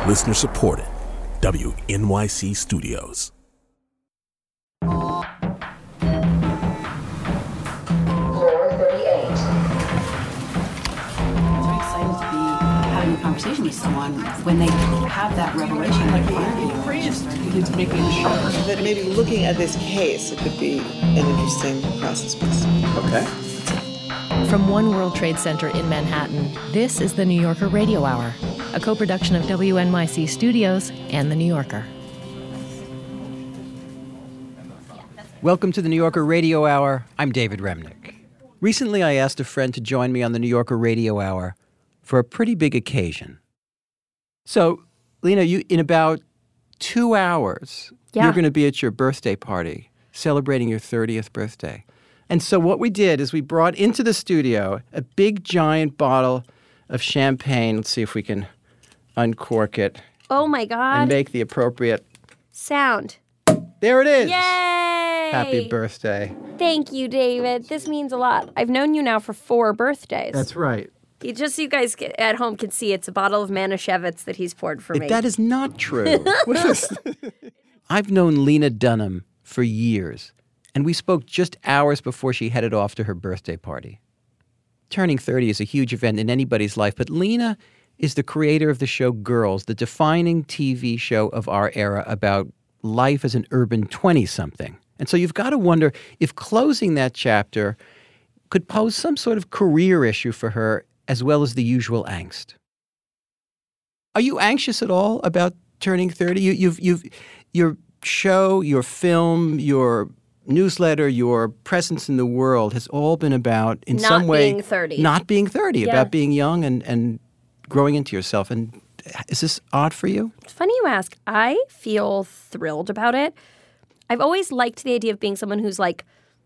Listener supported. WNYC Studios. Conversation with someone when they have that revelation, like it's making sure that maybe looking at this case, it could be an interesting process piece. Okay. From One World Trade Center in Manhattan, this is the New Yorker Radio Hour, a co-production of WNYC Studios and The New Yorker. Welcome to the New Yorker Radio Hour. I'm David Remnick. Recently, I asked a friend to join me on the New Yorker Radio Hour for a pretty big occasion. So, Lena, you in about 2 hours, you're going to be at your birthday party, celebrating your 30th birthday. And so what we did is we brought into the studio a big, giant bottle of champagne. Let's see if we can uncork it. Oh, my God. And make the appropriate sound. There it is. Yay! Happy birthday. Thank you, David. This means a lot. I've known you now for 4 birthdays. That's right. Just so you guys at home can see, it's a bottle of Manischewitz that he's poured for me. That is not true. I've known Lena Dunham for years, and we spoke just hours before she headed off to her birthday party. Turning 30 is a huge event in anybody's life, but Lena is the creator of the show Girls, the defining TV show of our era about life as an urban 20-something. And so you've got to wonder if closing that chapter could pose some sort of career issue for her, as well as the usual angst. Are you anxious at all about turning 30? Your show, your film, your newsletter, your presence in the world has all been about, in some way, not being 30, about being young and growing into yourself. And is this odd for you? It's funny you ask. I feel thrilled about it. I've always liked the idea of being someone who's like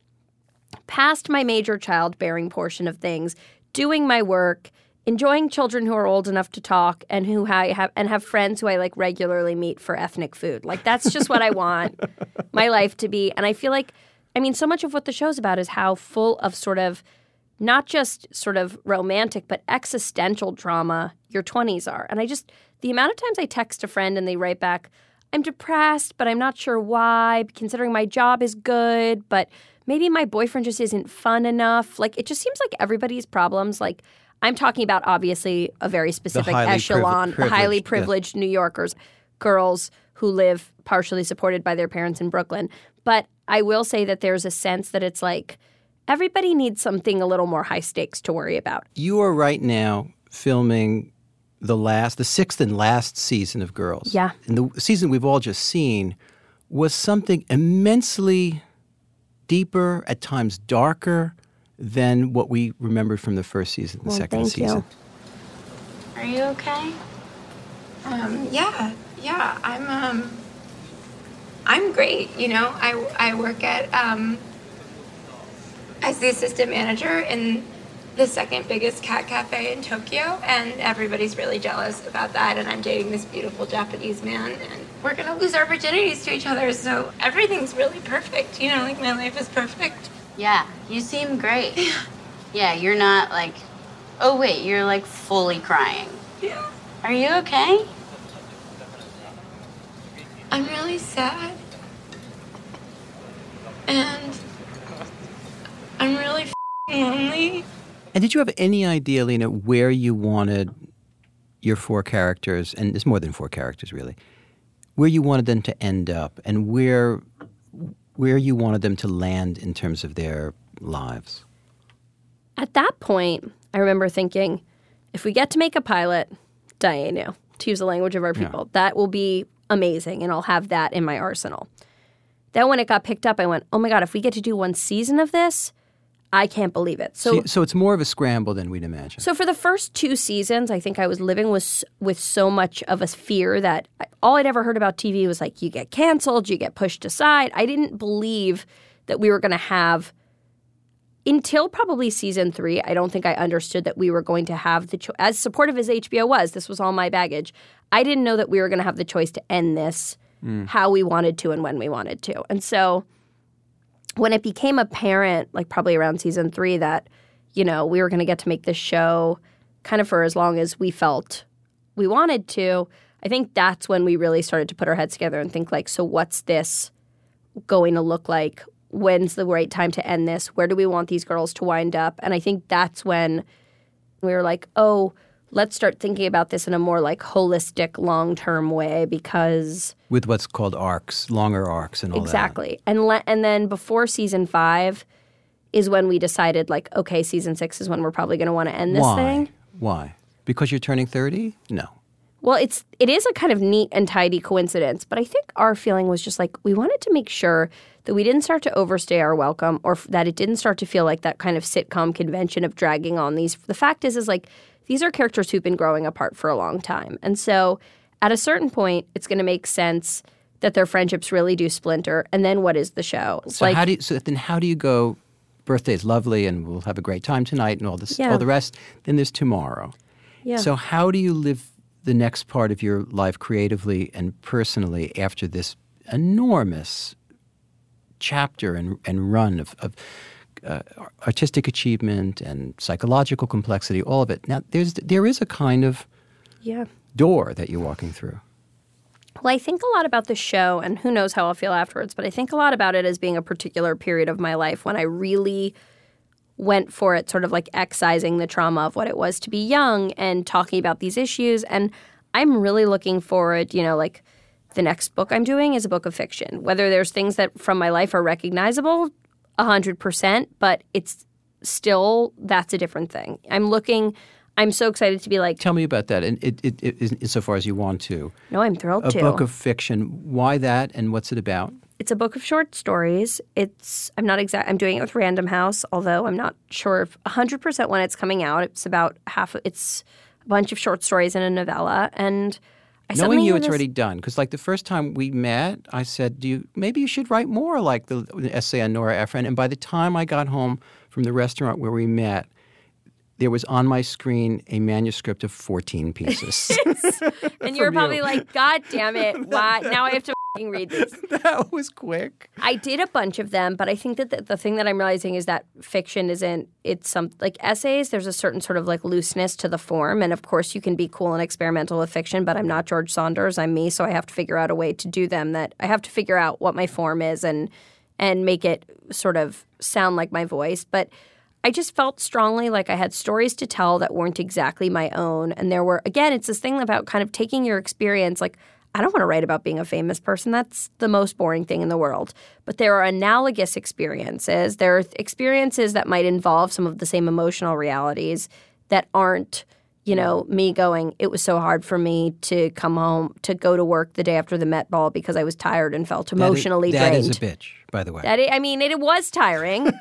past my major childbearing portion of things, doing my work, enjoying children who are old enough to talk and who have friends who I like regularly meet for ethnic food. Like that's just what I want my life to be. And I feel like, I mean, so much of what the show's about is how full of sort of not just sort of romantic, but existential drama your 20s are. And the amount of times I text a friend and they write back, I'm depressed, but I'm not sure why, considering my job is good, but maybe my boyfriend just isn't fun enough. Like, it just seems like everybody's problems, like, I'm talking about, obviously, a very specific echelon, highly privileged New Yorkers, girls who live partially supported by their parents in Brooklyn. But I will say that there's a sense that it's like, everybody needs something a little more high stakes to worry about. You are right now filming the 6th and last season of Girls. Yeah. And the season we've all just seen was something immensely deeper, at times darker, than what we remembered from the first season, the second season. Are you okay? Yeah. I'm great. You know, I work at as the assistant manager in the second biggest cat cafe in Tokyo, and everybody's really jealous about that. And I'm dating this beautiful Japanese man, and we're gonna lose our virginities to each other. So everything's really perfect. You know, like my life is perfect. Yeah, you seem great. Yeah, you're not like, oh wait, you're like fully crying. Yeah. Are you okay? I'm really sad. And I'm really lonely. And did you have any idea, Lena, where you wanted your 4 characters, and there's more than 4 characters really, where you wanted them to end up and where you wanted them to land in terms of their lives? At that point, I remember thinking, if we get to make a pilot, Dayenu, to use the language of our people, that will be amazing, and I'll have that in my arsenal. Then when it got picked up, I went, oh my God, if we get to do 1 season of this, I can't believe it. So it's more of a scramble than we'd imagine. So for the first 2 seasons, I think I was living with so much of a fear that all I'd ever heard about TV was like, you get canceled, you get pushed aside. I didn't believe that we were going to have, until probably season 3, I don't think I understood that we were going to have as supportive as HBO was, this was all my baggage, I didn't know that we were going to have the choice to end this how we wanted to and when we wanted to. And so when it became apparent, like probably around season 3, that, you know, we were going to get to make this show kind of for as long as we felt we wanted to, I think that's when we really started to put our heads together and think like, so what's this going to look like? When's the right time to end this? Where do we want these girls to wind up? And I think that's when we were like, oh, let's start thinking about this in a more like holistic, long-term way because with what's called arcs, longer arcs and all exactly. And then before season 5 is when we decided like, okay, season 6 is when we're probably going to want to end this thing. Why? Because you're turning 30? No. Well, it is a kind of neat and tidy coincidence, but I think our feeling was just like we wanted to make sure that we didn't start to overstay our welcome or that it didn't start to feel like that kind of sitcom convention of dragging on these. The fact is like these are characters who've been growing apart for a long time. And so at a certain point, it's going to make sense that their friendships really do splinter. And then what is the show? So then how do you go, birthday's lovely and we'll have a great time tonight and all the rest. Then there's tomorrow. Yeah. So how do you live the next part of your life creatively and personally after this enormous chapter and run of artistic achievement and psychological complexity, all of it. Now, there is a kind of door that you're walking through. Well, I think a lot about the show, and who knows how I'll feel afterwards, but I think a lot about it as being a particular period of my life when I really went for it, sort of like excising the trauma of what it was to be young and talking about these issues. And I'm really looking forward, like the next book I'm doing is a book of fiction. Whether there's things that from my life are recognizable, 100%, but it's still, that's a different thing. I'm so excited to be like... Tell me about that, and it insofar as you want to. No, I'm thrilled to. A book of fiction. Why that, and what's it about? It's a book of short stories. I'm doing it with Random House, although I'm not sure if 100% when it's coming out. It's about it's a bunch of short stories and a novella, and knowing you, it's already done. Because like the first time we met, I said, maybe you should write more like the essay on Nora Ephron. And by the time I got home from the restaurant where we met, there was on my screen a manuscript of 14 pieces. And you were probably like, God damn it, why? Now I have to read these. That was quick. I did a bunch of them, but I think that the thing that I'm realizing is that fiction it's some like essays, there's a certain sort of like looseness to the form. And of course you can be cool and experimental with fiction, but I'm not George Saunders, I'm me. So I have to figure out a way to do them that I have to figure out what my form is and make it sort of sound like my voice. But I just felt strongly like I had stories to tell that weren't exactly my own. And there were, again, it's this thing about kind of taking your experience, like I don't want to write about being a famous person. That's the most boring thing in the world. But there are analogous experiences. There are experiences that might involve some of the same emotional realities that aren't, me going, it was so hard for me to come home, to go to work the day after the Met Ball because I was tired and felt emotionally drained. That is a bitch, by the way. It was tiring,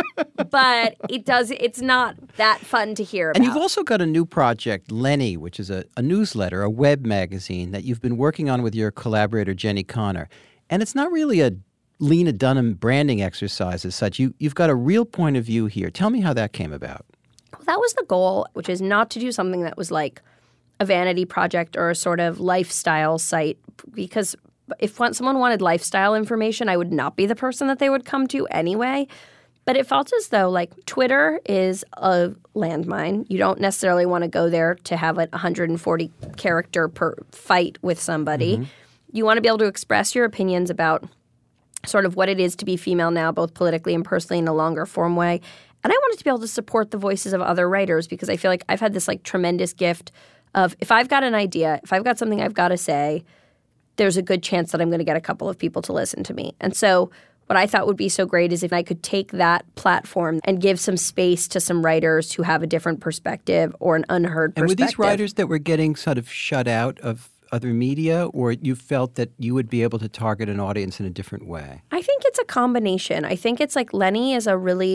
but it's not that fun to hear about. And you've also got a new project, Lenny, which is a newsletter, a web magazine that you've been working on with your collaborator, Jenny Connor. And it's not really a Lena Dunham branding exercise as such. You've got a real point of view here. Tell me how that came about. Well, that was the goal, which is not to do something that was like a vanity project or a sort of lifestyle site, because if someone wanted lifestyle information, I would not be the person that they would come to anyway. But it felt as though like Twitter is a landmine. You don't necessarily want to go there to have a 140 character per fight with somebody. Mm-hmm. You want to be able to express your opinions about sort of what it is to be female now, both politically and personally in a longer form way. And I wanted to be able to support the voices of other writers because I feel like I've had this like tremendous gift of if I've got an idea, if I've got something I've got to say, there's a good chance that I'm going to get a couple of people to listen to me. And so what I thought would be so great is if I could take that platform and give some space to some writers who have a different perspective or an unheard perspective. And were these writers that were getting sort of shut out of other media, or you felt that you would be able to target an audience in a different way? I think it's a combination. I think it's like Lenny is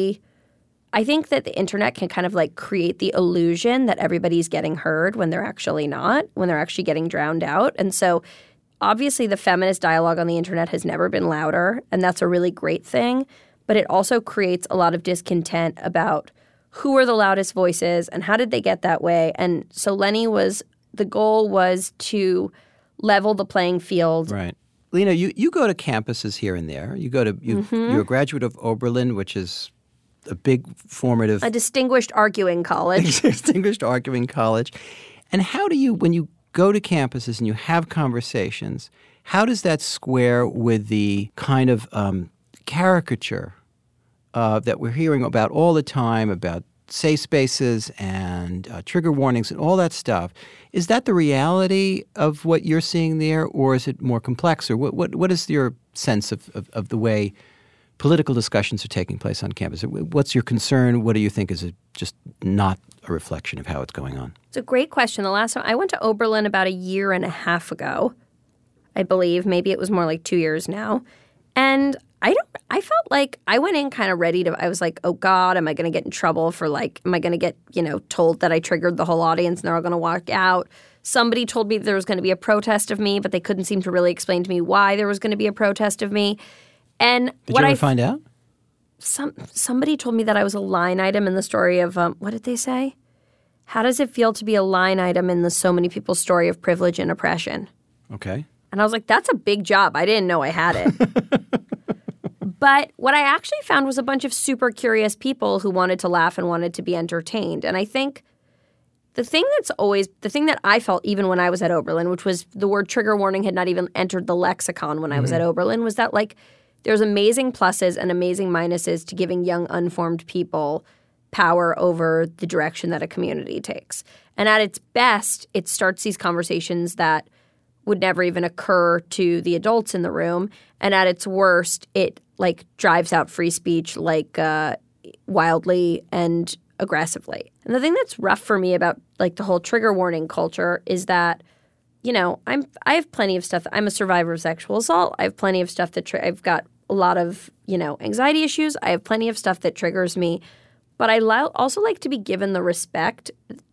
I think that the internet can kind of like create the illusion that everybody's getting heard when they're actually not, when they're actually getting drowned out. And so obviously the feminist dialogue on the internet has never been louder, and that's a really great thing. But it also creates a lot of discontent about who are the loudest voices and how did they get that way. And so the goal was to level the playing field. Right. Lena, you go to campuses here and there. You're a graduate of Oberlin, which is a big formative... A distinguished arguing college. Distinguished arguing college. And how do you, when you go to campuses and you have conversations, how does that square with the kind of caricature that we're hearing about all the time about safe spaces and trigger warnings and all that stuff? Is that the reality of what you're seeing there, or is it more complex? Or what is your sense of the way political discussions are taking place on campus? What's your concern? What do you think is just not a reflection of how it's going on? It's a great question. The last time I went to Oberlin about a year and a half ago, I believe. Maybe it was more like 2 years now. And I felt like I went in kind of ready to, I was like, oh God, am I going to get in trouble for am I going to get, told that I triggered the whole audience and they're all going to walk out? Somebody told me there was going to be a protest of me, but they couldn't seem to really explain to me why there was going to be a protest of me. And did you ever find out? Somebody told me that I was a line item in the story of, what did they say? How does it feel to be a line item in the so many people's story of privilege and oppression? Okay. And I was like, that's a big job. I didn't know I had it. But what I actually found was a bunch of super curious people who wanted to laugh and wanted to be entertained. And I think the thing that I felt even when I was at Oberlin, which was the word trigger warning had not even entered the lexicon when I was at Oberlin, was that there's amazing pluses and amazing minuses to giving young unformed people power over the direction that a community takes. And at its best, it starts these conversations that would never even occur to the adults in the room. And at its worst, it drives out free speech wildly and aggressively. And the thing that's rough for me about the whole trigger warning culture is that, I have plenty of stuff. I'm a survivor of sexual assault. I have plenty of stuff that I've got a lot of, anxiety issues. I have plenty of stuff that triggers me. But I also like to be given the respect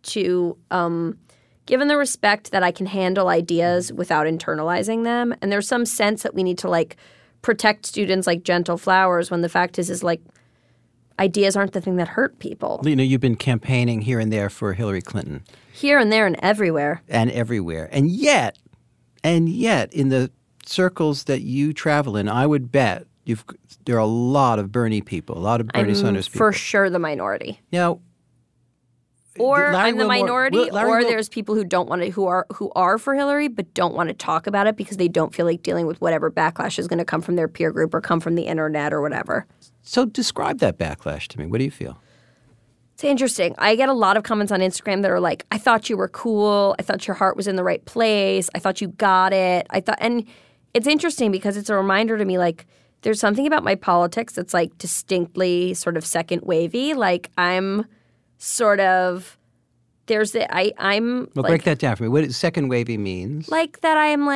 that I can handle ideas without internalizing them. And there's some sense that we need to protect students like gentle flowers when the fact is ideas aren't the thing that hurt people. Lena, you've been campaigning here and there for Hillary Clinton. Here and there and everywhere. And everywhere. And yet, in the circles that you travel in, I would bet there are a lot of Bernie people, a lot of Bernie Sanders people. For sure the minority. Now, or I'm the minority, or there's people who don't want to, who are for Hillary but don't want to talk about it because they don't feel like dealing with whatever backlash is going to come from their peer group or come from the internet or whatever. So describe that backlash to me. What do you feel? It's interesting. I get a lot of comments on Instagram that are like, I thought you were cool. I thought your heart was in the right place. I thought you got it. And it's interesting because it's a reminder to me, there's something about my politics that's distinctly sort of second wavy. I'm sort of I'm break that down for me. What does second wavy means? That I am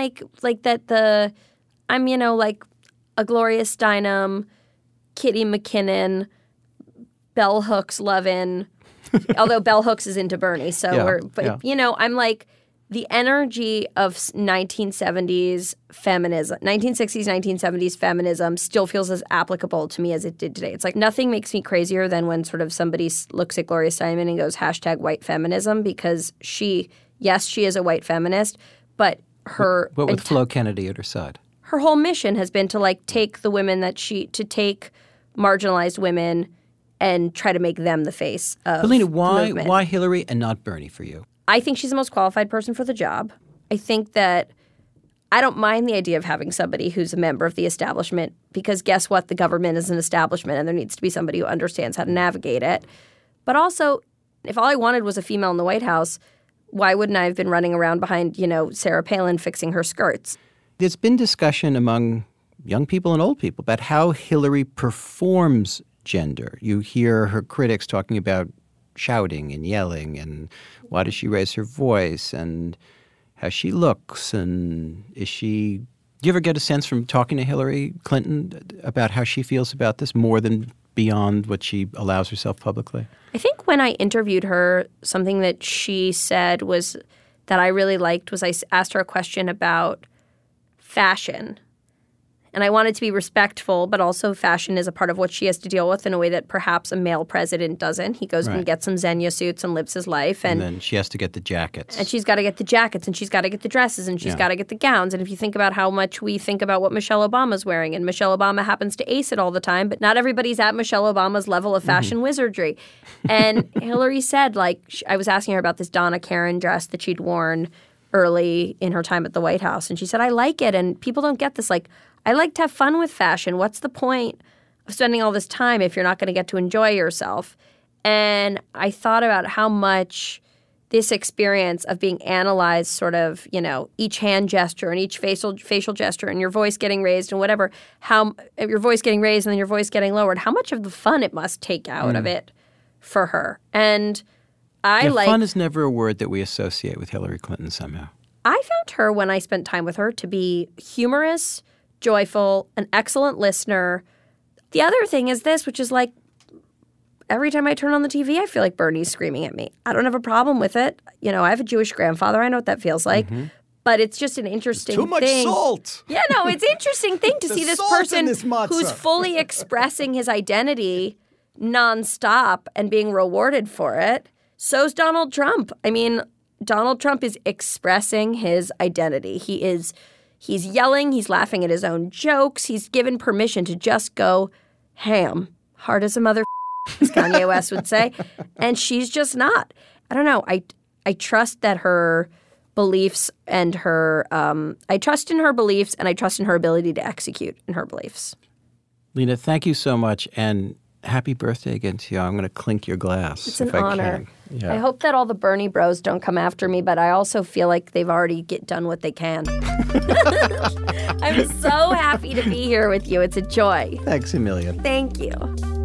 I'm a Gloria Steinem, Kitty McKinnon, Bell Hooks lovin'. Although Bell Hooks is into Bernie, so I'm the energy of 1970s feminism, 1960s, 1970s feminism still feels as applicable to me as it did today. It's nothing makes me crazier than when sort of somebody looks at Gloria Steinem and goes #white feminism because she is a white feminist, but her... But with Flo Kennedy at her side. Her whole mission has been to take the women to take marginalized women and try to make them the face of Helena, the movement. Why Hillary and not Bernie for you? I think she's the most qualified person for the job. I think that I don't mind the idea of having somebody who's a member of the establishment because guess what? The government is an establishment and there needs to be somebody who understands how to navigate it. But also, if all I wanted was a female in the White House, why wouldn't I have been running around behind, Sarah Palin fixing her skirts? There's been discussion among young people and old people about how Hillary performs gender. You hear her critics talking about shouting and yelling and why does she raise her voice and how she looks and do you ever get a sense from talking to Hillary Clinton about how she feels about this more than beyond what she allows herself publicly? I think when I interviewed her, something that she said was that I really liked was I asked her a question about fashion. And I wanted to be respectful, but also fashion is a part of what she has to deal with in a way that perhaps a male president doesn't. He goes and gets some Xenia suits and lives his life. And then she has to get the jackets. And she's got to get the jackets, and she's got to get the dresses, and she's got to get the gowns. And if you think about how much we think about what Michelle Obama's wearing, and Michelle Obama happens to ace it all the time, but not everybody's at Michelle Obama's level of fashion wizardry. And Hillary said, I was asking her about this Donna Karan dress that she'd worn early in her time at the White House. And she said, I like it. And people don't get this. Like, I like to have fun with fashion. What's the point of spending all this time if you're not going to get to enjoy yourself? And I thought about how much this experience of being analyzed, sort of, each hand gesture and each facial gesture and your voice getting raised and whatever, how your voice getting raised and then your voice getting lowered, how much of the fun it must take out of it for her. And fun is never a word that we associate with Hillary Clinton somehow. I found her, when I spent time with her, to be humorous, joyful, an excellent listener. The other thing is this, which is like, every time I turn on the TV, I feel like Bernie's screaming at me. I don't have a problem with it. I have a Jewish grandfather. I know what that feels like. Mm-hmm. But it's just an interesting thing. Too much salt. Yeah, no, it's an interesting thing to see this person who's fully expressing his identity nonstop and being rewarded for it. So's Donald Trump. I mean, Donald Trump is expressing his identity. He's yelling. He's laughing at his own jokes. He's given permission to just go ham. Hard as a mother, as Kanye West would say. And she's just not. I don't know. I trust that her beliefs and her I trust in her beliefs, and I trust in her ability to execute in her beliefs. Lena, thank you so much, and happy birthday again to you. I'm going to clink your glass. It's an honor. Yeah. I hope that all the Bernie bros don't come after me, but I also feel like they've already done what they can. I'm so happy to be here with you. It's a joy. Thanks a million. Thank you.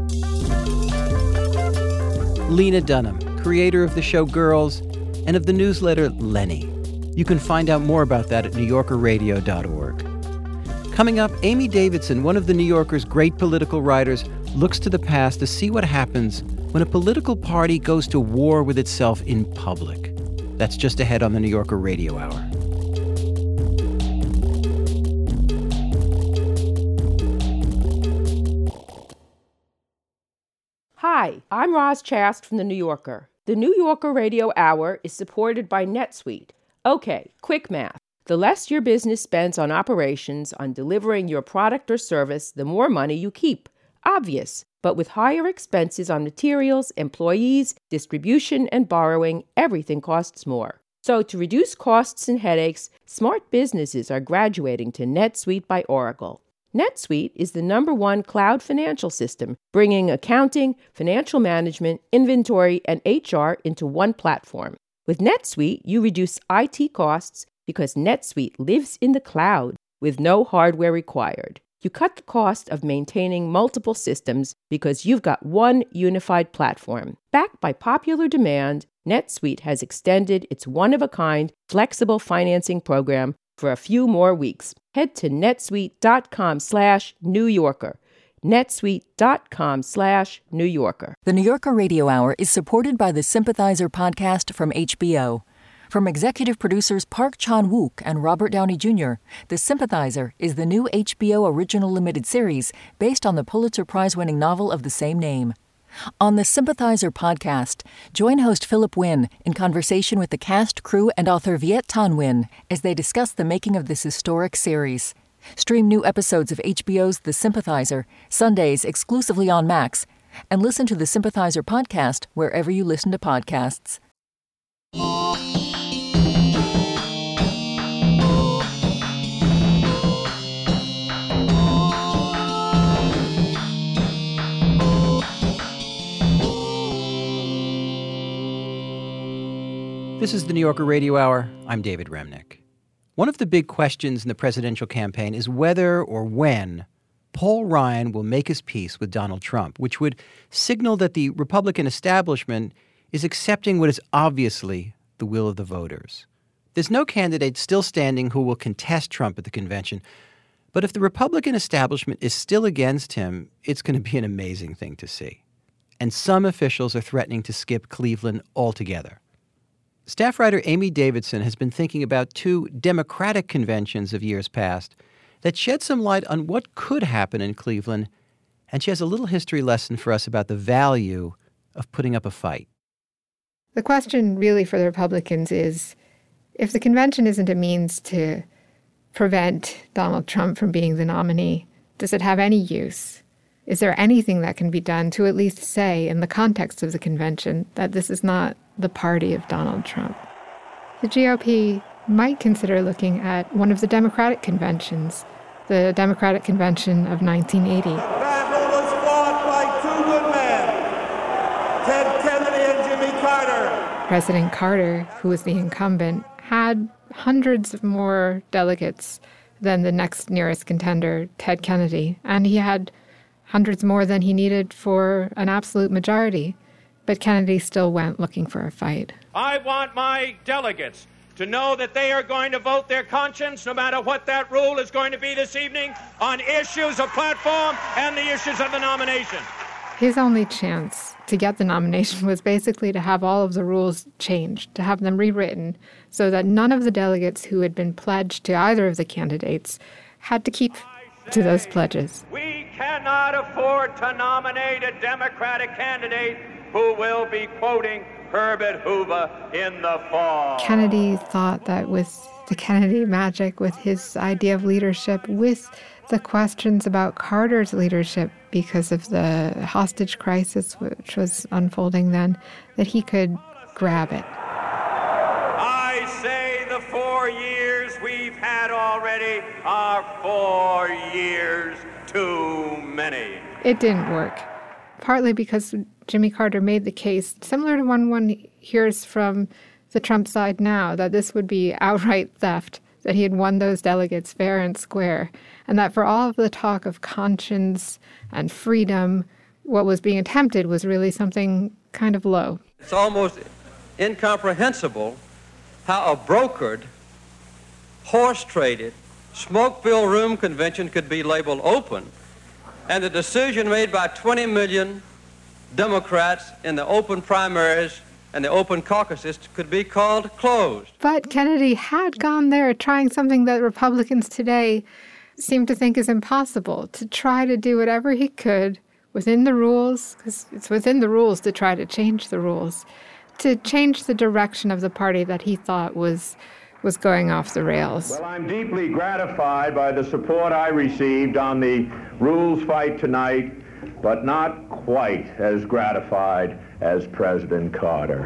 Lena Dunham, creator of the show Girls and of the newsletter Lenny. You can find out more about that at NewYorkerRadio.org. Coming up, Amy Davidson, one of the New Yorker's great political writers, looks to the past to see what happens when a political party goes to war with itself in public. That's just ahead on the New Yorker Radio Hour. Hi, I'm Roz Chast from The New Yorker. The New Yorker Radio Hour is supported by NetSuite. Okay, quick math. The less your business spends on operations, on delivering your product or service, the more money you keep. Obvious. But with higher expenses on materials, employees, distribution, and borrowing, everything costs more. So to reduce costs and headaches, smart businesses are graduating to NetSuite by Oracle. NetSuite is the #1 cloud financial system, bringing accounting, financial management, inventory, and HR into one platform. With NetSuite, you reduce IT costs because NetSuite lives in the cloud with no hardware required. You cut the cost of maintaining multiple systems because you've got one unified platform. Backed by popular demand, NetSuite has extended its one-of-a-kind flexible financing program for a few more weeks. Head to netsuite.com/New Yorker. netsuite.com/New Yorker. The New Yorker Radio Hour is supported by the Sympathizer podcast from HBO. From executive producers Park Chan-wook and Robert Downey Jr., The Sympathizer is the new HBO original limited series based on the Pulitzer Prize-winning novel of the same name. On the Sympathizer podcast, join host Philip Wynn in conversation with the cast, crew, and author Viet Thanh Nguyen as they discuss the making of this historic series. Stream new episodes of HBO's The Sympathizer, Sundays exclusively on Max, and listen to the Sympathizer podcast wherever you listen to podcasts. This is the New Yorker Radio Hour. I'm David Remnick. One of the big questions in the presidential campaign is whether or when Paul Ryan will make his peace with Donald Trump, which would signal that the Republican establishment is accepting what is obviously the will of the voters. There's no candidate still standing who will contest Trump at the convention, but if the Republican establishment is still against him, it's going to be an amazing thing to see. And some officials are threatening to skip Cleveland altogether. Staff writer Amy Davidson has been thinking about two Democratic conventions of years past that shed some light on what could happen in Cleveland, and she has a little history lesson for us about the value of putting up a fight. The question really for the Republicans is, if the convention isn't a means to prevent Donald Trump from being the nominee, does it have any use? Is there anything that can be done to at least say, in the context of the convention, that this is not the party of Donald Trump? The GOP might consider looking at one of the Democratic conventions, the Democratic Convention of 1980. The battle was fought by two good men, Ted Kennedy and Jimmy Carter. President Carter, who was the incumbent, had hundreds more delegates than the next nearest contender, Ted Kennedy, and he had hundreds more than he needed for an absolute majority. But Kennedy still went looking for a fight. I want my delegates to know that they are going to vote their conscience, no matter what that rule is going to be this evening, on issues of platform and the issues of the nomination. His only chance to get the nomination was basically to have all of the rules changed, to have them rewritten, so that none of the delegates who had been pledged to either of the candidates had to keep to those pledges. We cannot afford to nominate a Democratic candidate who will be quoting Herbert Hoover in the fall. Kennedy thought that with the Kennedy magic, with his idea of leadership, with the questions about Carter's leadership because of the hostage crisis which was unfolding then, that he could grab it. I say the 4 years we've had already are 4 years too many. It didn't work, partly because Jimmy Carter made the case, similar to one hears from the Trump side now, that this would be outright theft, that he had won those delegates fair and square, and that for all of the talk of conscience and freedom, what was being attempted was really something kind of low. It's almost incomprehensible how a brokered, horse-traded, smoke-filled room convention could be labeled open, and the decision made by 20 million Democrats in the open primaries and the open caucuses could be called closed. But Kennedy had gone there trying something that Republicans today seem to think is impossible, to try to do whatever he could within the rules, because it's within the rules to try to change the rules, to change the direction of the party that he thought was going off the rails. Well, I'm deeply gratified by the support I received on the rules fight tonight, but not quite as gratified as President Carter.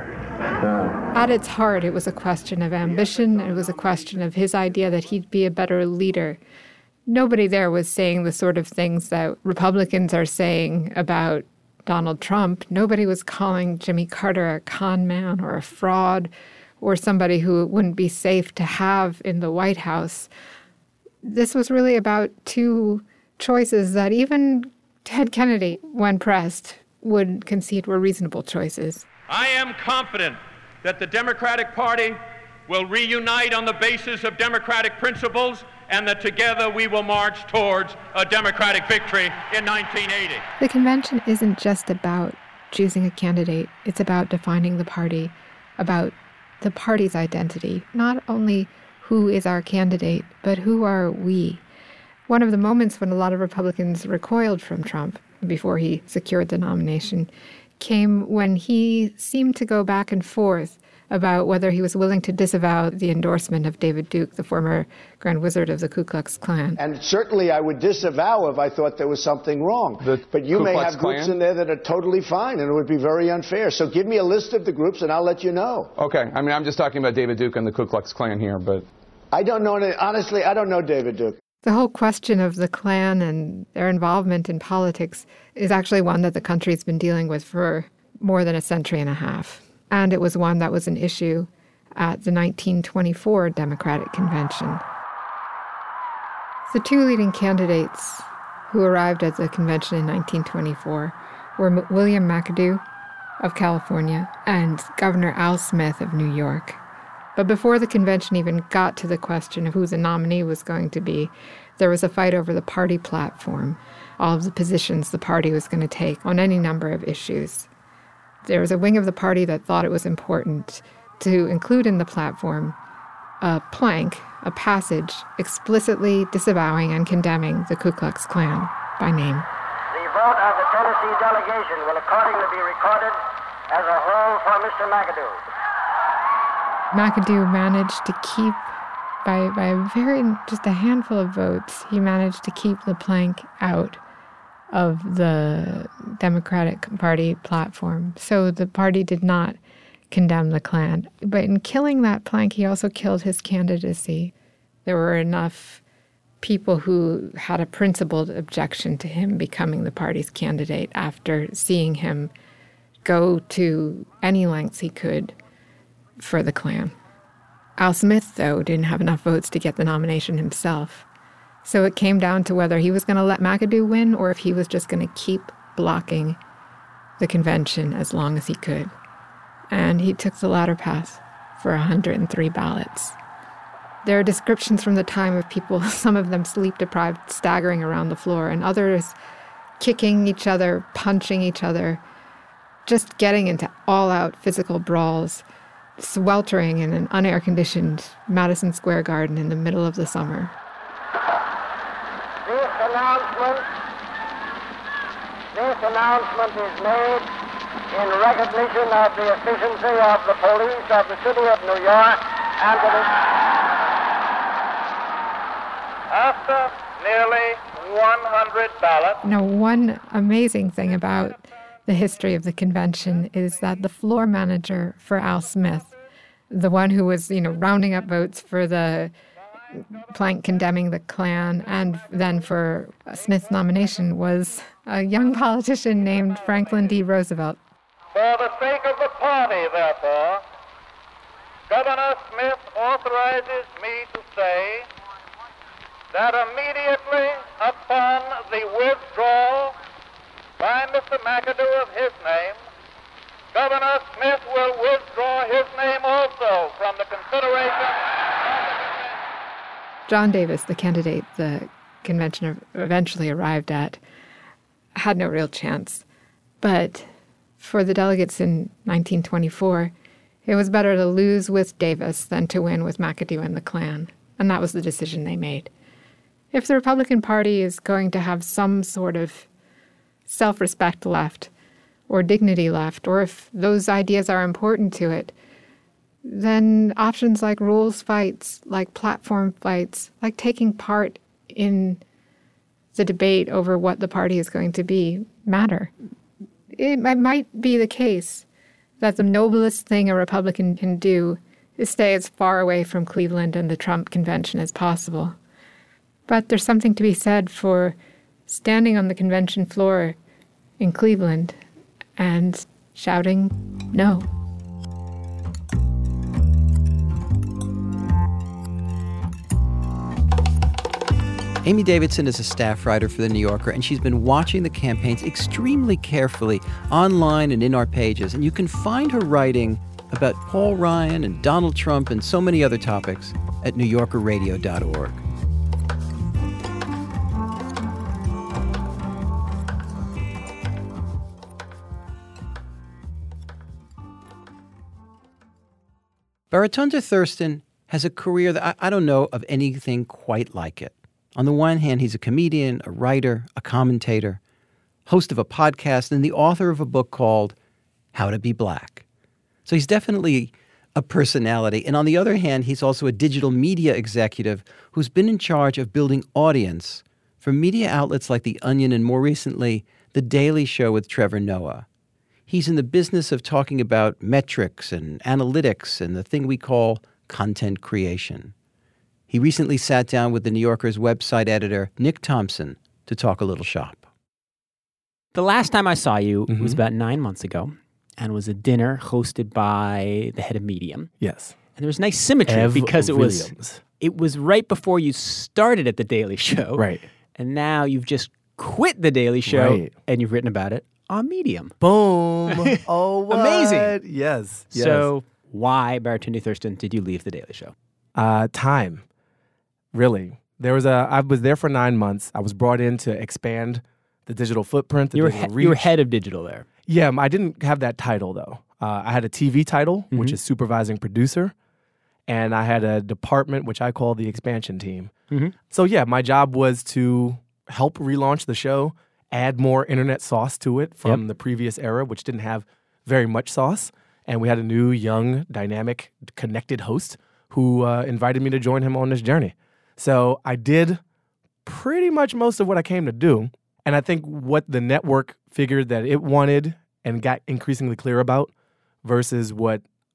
At its heart, it was a question of ambition. It was a question of his idea that he'd be a better leader. Nobody there was saying the sort of things that Republicans are saying about Donald Trump. Nobody was calling Jimmy Carter a con man or a fraud or somebody who it wouldn't be safe to have in the White House. This was really about two choices that even Ted Kennedy, when pressed, would concede were reasonable choices. I am confident that the Democratic Party will reunite on the basis of democratic principles and that together we will march towards a Democratic victory in 1980. The convention isn't just about choosing a candidate. It's about defining the party, about the party's identity. Not only who is our candidate, but who are we? One of the moments when a lot of Republicans recoiled from Trump before he secured the nomination came when he seemed to go back and forth about whether he was willing to disavow the endorsement of David Duke, the former Grand Wizard of the Ku Klux Klan. And certainly I would disavow if I thought there was something wrong. But you may have groups in there that are totally fine, and it would be very unfair. So give me a list of the groups, and I'll let you know. Okay. I mean, I'm just talking about David Duke and the Ku Klux Klan here, but... I don't know. Honestly, I don't know David Duke. The whole question of the Klan and their involvement in politics is actually one that the country's been dealing with for more than a century and a half. And it was one that was an issue at the 1924 Democratic Convention. The two leading candidates who arrived at the convention in 1924 were William McAdoo of California and Governor Al Smith of New York. But before the convention even got to the question of who the nominee was going to be, there was a fight over the party platform, all of the positions the party was going to take on any number of issues. There was a wing of the party that thought it was important to include in the platform a plank, a passage, explicitly disavowing and condemning the Ku Klux Klan by name. The vote of the Tennessee delegation will accordingly be recorded as a whole for Mr. McAdoo. McAdoo managed to keep, by just a handful of votes, he managed to keep the plank out of the Democratic Party platform. So the party did not condemn the Klan. But in killing that plank, he also killed his candidacy. There were enough people who had a principled objection to him becoming the party's candidate after seeing him go to any lengths he could for the Klan. Al Smith, though, didn't have enough votes to get the nomination himself. So it came down to whether he was going to let McAdoo win or if he was just going to keep blocking the convention as long as he could. And he took the latter path for 103 ballots. There are descriptions from the time of people, some of them sleep-deprived, staggering around the floor, and others kicking each other, punching each other, just getting into all-out physical brawls, sweltering in an unair-conditioned Madison Square Garden in the middle of the summer. This announcement is made in recognition of the efficiency of the police of the city of New York and After nearly 100 ballots. Now, one amazing thing about the history of the convention is that the floor manager for Al Smith, the one who was, rounding up votes for the plank condemning the Klan and then for Smith's nomination, was a young politician named Franklin D. Roosevelt. For the sake of the party, therefore, Governor Smith authorizes me to say that immediately upon the withdrawal by Mr. McAdoo of his name, Governor Smith will withdraw his name also from the consideration. John Davis, the candidate the convention eventually arrived at, had no real chance. But for the delegates in 1924, it was better to lose with Davis than to win with McAdoo and the Klan. And that was the decision they made. If the Republican Party is going to have some sort of self-respect left or dignity left, or if those ideas are important to it, then options like rules fights, like platform fights, like taking part in the debate over what the party is going to be matter. It might be the case that the noblest thing a Republican can do is stay as far away from Cleveland and the Trump convention as possible. But there's something to be said for standing on the convention floor in Cleveland and shouting no. Amy Davidson is a staff writer for The New Yorker, and she's been watching the campaigns extremely carefully online and in our pages. And you can find her writing about Paul Ryan and Donald Trump and so many other topics at NewYorkerRadio.org. Baratunde Thurston has a career that I don't know of anything quite like it. On the one hand, he's a comedian, a writer, a commentator, host of a podcast, and the author of a book called How to Be Black. So he's definitely a personality. And on the other hand, he's also a digital media executive who's been in charge of building audience for media outlets like The Onion and, more recently, The Daily Show with Trevor Noah. He's in the business of talking about metrics and analytics and the thing we call content creation. He recently sat down with The New Yorker's website editor, Nick Thompson, to talk a little shop. The last time I saw you was about 9 months ago, and was a dinner hosted by the head of Medium. Yes. And there was nice symmetry because it was right before you started at The Daily Show. Right. And now you've just quit The Daily Show, and you've written about it on Medium. Boom. Oh, what? Amazing. Yes. So why, Baratunde Thurston, did you leave The Daily Show? Time. Really. I was there for 9 months. I was brought in to expand the digital footprint, the digital reach. You were head of digital there. Yeah, I didn't have that title, though. I had a TV title, which is supervising producer, and I had a department, which I call the expansion team. So, yeah, my job was to help relaunch the show, add more internet sauce to it from the previous era, which didn't have very much sauce. And we had a new, young, dynamic, connected host who invited me to join him on this journey. So I did pretty much most of what I came to do. And I think what the network figured that it wanted and got increasingly clear about versus what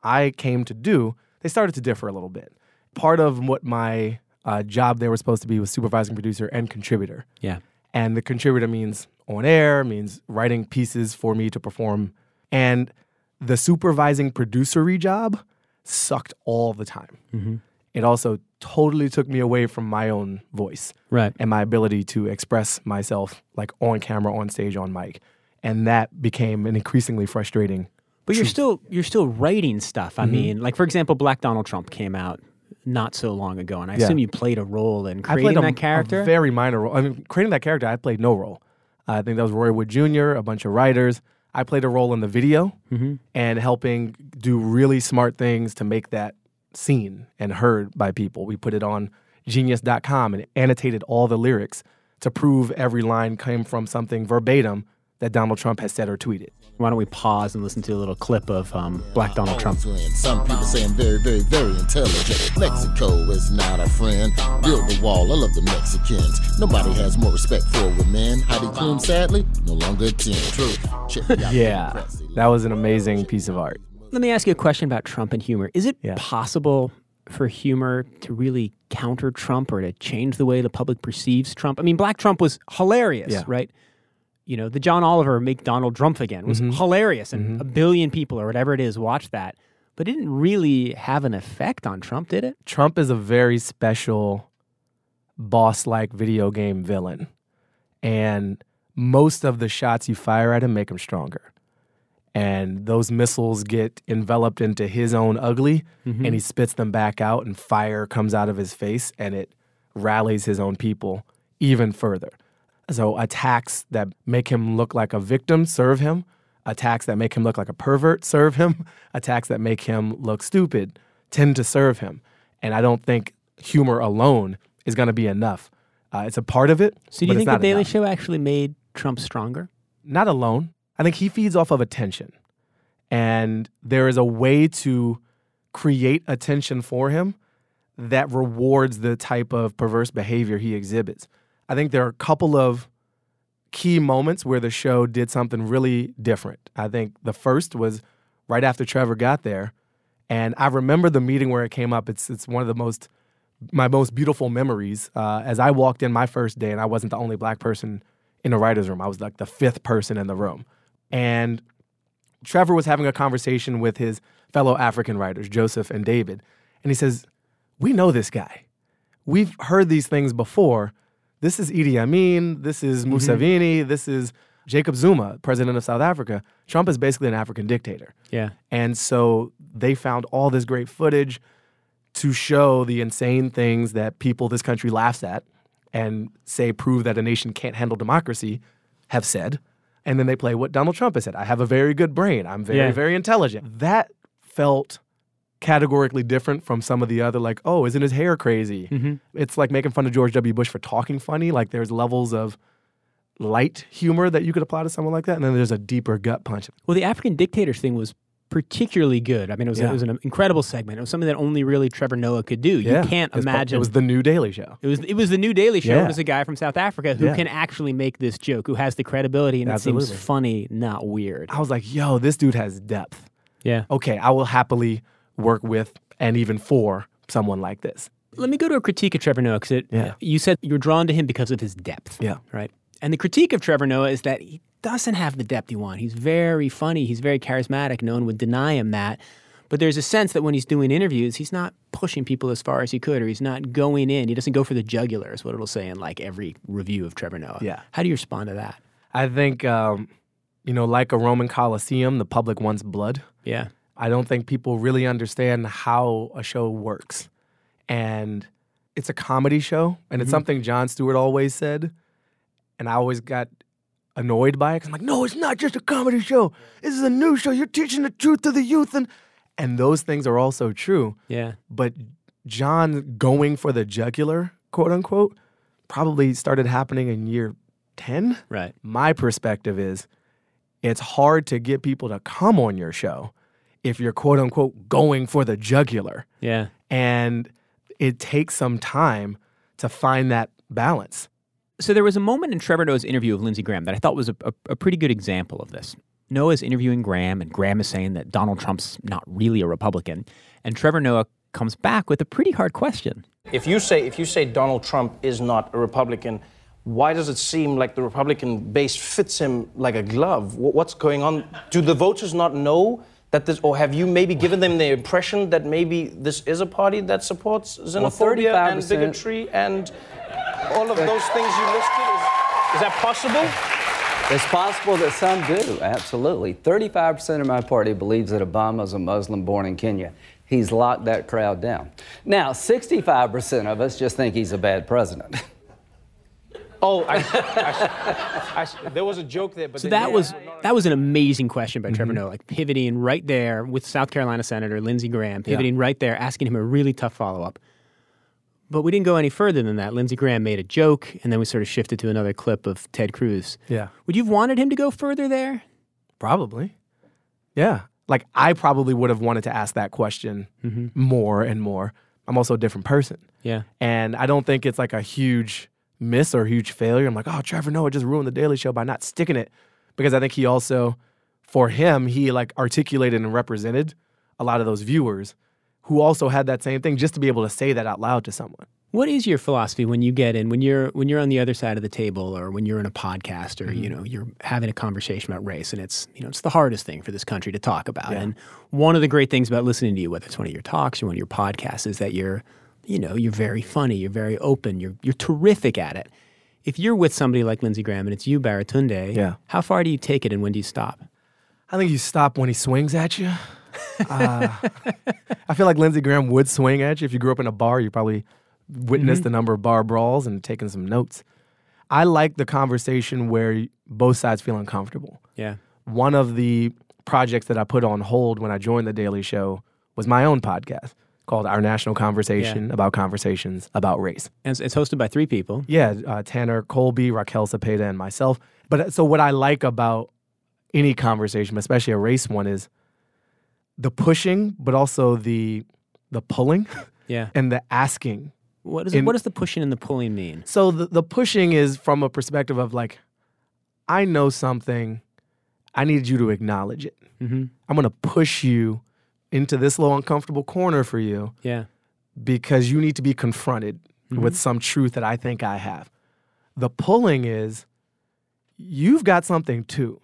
I came to do, they started to differ a little bit. Part of what my job there was supposed to be was supervising producer and contributor. Yeah. And the contributor means on air, means writing pieces for me to perform. And the supervising producery job sucked all the time. Mm-hmm. It also totally took me away from my own voice. Right. And my ability to express myself like on camera, on stage, on mic. And that became an increasingly frustrating But you're still writing stuff. I mean, like, for example, Black Donald Trump came out not so long ago, and I assume you played a role in creating that character? A very minor role. I mean, creating that character, I played no role. I think that was Roy Wood Jr., a bunch of writers. I played a role in the video and helping do really smart things to make that seen and heard by people. We put it on Genius.com and annotated all the lyrics to prove every line came from something verbatim that Donald Trump has said or tweeted. Why don't we pause and listen to a little clip of Black Donald Trump? Some people say I'm very, very, very intelligent. Mexico is not a friend. Build the wall. I love the Mexicans. Nobody has more respect for women. Heidi Klum, sadly, no longer attend. True. Yeah, that was an amazing piece of art. Let me ask you a question about Trump and humor. Is it possible for humor to really counter Trump or to change the way the public perceives Trump? I mean, Black Trump was hilarious, right? You know, the John Oliver Make Donald Trump Again was hilarious, and a billion people or whatever it is watched that. But it didn't really have an effect on Trump, did it? Trump is a very special boss-like video game villain. And most of the shots you fire at him make him stronger. And those missiles get enveloped into his own ugly, and he spits them back out, and fire comes out of his face, and it rallies his own people even further. So attacks that make him look like a victim serve him. Attacks that make him look like a pervert serve him. Attacks that make him look stupid tend to serve him. And I don't think humor alone is going to be enough. It's a part of it. So do you think The Daily Show actually made Trump stronger? Not alone. I think he feeds off of attention. And there is a way to create attention for him that rewards the type of perverse behavior he exhibits. I think there are a couple of key moments where the show did something really different. I think the first was right after Trevor got there. And I remember the meeting where it came up. It's one of my most beautiful memories. As I walked in my first day, and I wasn't the only Black person in the writer's room. I was like the fifth person in the room. And Trevor was having a conversation with his fellow African writers, Joseph and David. And he says, we know this guy. We've heard these things before. This is Idi Amin, this is Museveni, this is Jacob Zuma, president of South Africa. Trump is basically an African dictator. Yeah. And so they found all this great footage to show the insane things that people this country laughs at and say prove that a nation can't handle democracy have said. And then they play what Donald Trump has said. I have a very good brain. I'm very, very intelligent. That felt categorically different from some of the other, like, oh, isn't his hair crazy? It's like making fun of George W. Bush for talking funny. Like there's levels of light humor that you could apply to someone like that, and then there's a deeper gut punch. Well, the African dictators thing was particularly good. I mean, it was an incredible segment. It was something that only really Trevor Noah could do. You can't imagine. It was the new Daily Show. It was the new Daily Show. It was a guy from South Africa who can actually make this joke, who has the credibility, and it seems funny, not weird. I was like, yo, this dude has depth. Yeah. Okay, I will happily work with and even for someone like this. Let me go to a critique of Trevor Noah, because you said you're drawn to him because of his depth. Yeah. Right? And the critique of Trevor Noah is that he doesn't have the depth you want. He's very funny. He's very charismatic. No one would deny him that. But there's a sense that when he's doing interviews, he's not pushing people as far as he could, or he's not going in. He doesn't go for the jugular, is what it'll say in like every review of Trevor Noah. Yeah. How do you respond to that? I think, like a Roman Colosseum, the public wants blood. Yeah. I don't think people really understand how a show works. And it's a comedy show, and it's something Jon Stewart always said. And I always got annoyed by it, because I'm like, no, it's not just a comedy show. This is a news show. You're teaching the truth to the youth. And those things are also true. Yeah. But Jon going for the jugular, quote unquote, probably started happening in year 10. Right. My perspective is it's hard to get people to come on your show if you're, quote unquote, going for the jugular. Yeah. And it takes some time to find that balance. So there was a moment in Trevor Noah's interview with Lindsey Graham that I thought was a pretty good example of this. Noah's interviewing Graham, and Graham is saying that Donald Trump's not really a Republican. And Trevor Noah comes back with a pretty hard question. If you say Donald Trump is not a Republican, why does it seem like the Republican base fits him like a glove? What's going on? Do the voters not know that this, or have you maybe given them the impression that maybe this is a party that supports xenophobia and bigotry and all of those things you listed? Is that possible? It's possible that some do, absolutely. 35% of my party believes that Obama's a Muslim born in Kenya. He's locked that crowd down. Now, 65% of us just think he's a bad president. Oh, there was a joke there. But so that was an amazing question by Trevor Noah, like pivoting right there with South Carolina Senator Lindsey Graham, pivoting right there, asking him a really tough follow-up. But we didn't go any further than that. Lindsey Graham made a joke, and then we sort of shifted to another clip of Ted Cruz. Yeah. Would you have wanted him to go further there? Probably. Yeah. Like, I probably would have wanted to ask that question more and more. I'm also a different person. Yeah. And I don't think it's like a huge miss or a huge failure. I'm like, oh, Trevor Noah just ruined The Daily Show by not sticking it. Because I think he also, for him, he like articulated and represented a lot of those viewers who also had that same thing, just to be able to say that out loud to someone. What is your philosophy when you get in, when you're on the other side of the table, or when you're in a podcast, or you're having a conversation about race, and it's the hardest thing for this country to talk about. And one of the great things about listening to you, whether it's one of your talks or one of your podcasts, is that you're very funny, you're very open, you're terrific at it. If you're with somebody like Lindsey Graham and it's you, Baratunde, how far do you take it and when do you stop? I think you stop when he swings at you. I feel like Lindsey Graham would swing at you. If you grew up in a bar, you probably witnessed the number of bar brawls and taken some notes. I like the conversation where both sides feel uncomfortable. Yeah. One of the projects that I put on hold when I joined The Daily Show was my own podcast called Our National Conversation, about conversations about race. And it's hosted by 3 people. Yeah, Tanner Colby, Raquel Cepeda, and myself. But so what I like about any conversation, especially a race one, is the pushing, but also the pulling and the asking. What does the pushing and the pulling mean? So the pushing is from a perspective of like, I know something, I need you to acknowledge it. I'm going to push you into this little uncomfortable corner for you because you need to be confronted with some truth that I think I have. The pulling is, you've got something too,